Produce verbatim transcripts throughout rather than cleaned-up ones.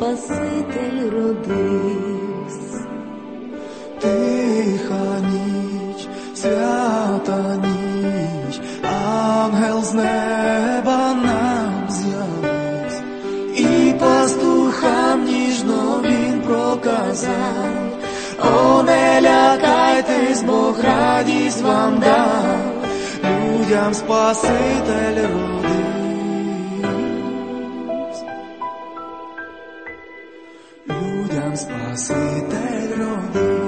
Спаситель родився. Тиха ніч, свята ніч, ангел з неба нам з'явився, і пастухам ніжно він проказав: о, не лякайтесь, Бог радість вам дав, людям Спаситель родився. Людям Спаситель родився.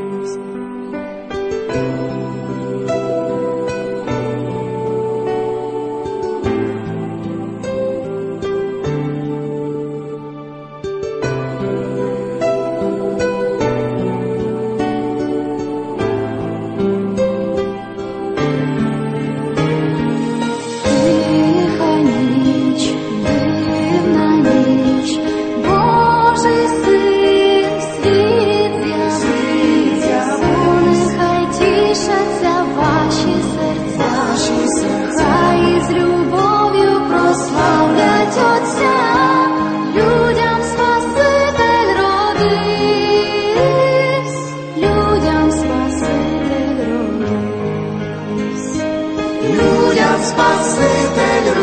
Спаситель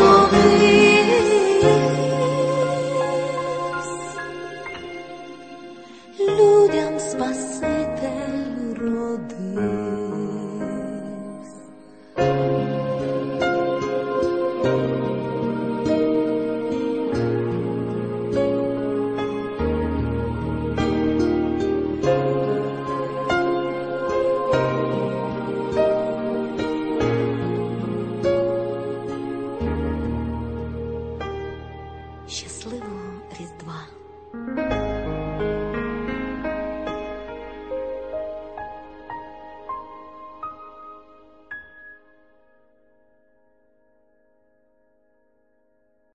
родився. Людям Спаситель родився. Щасливого Різдва!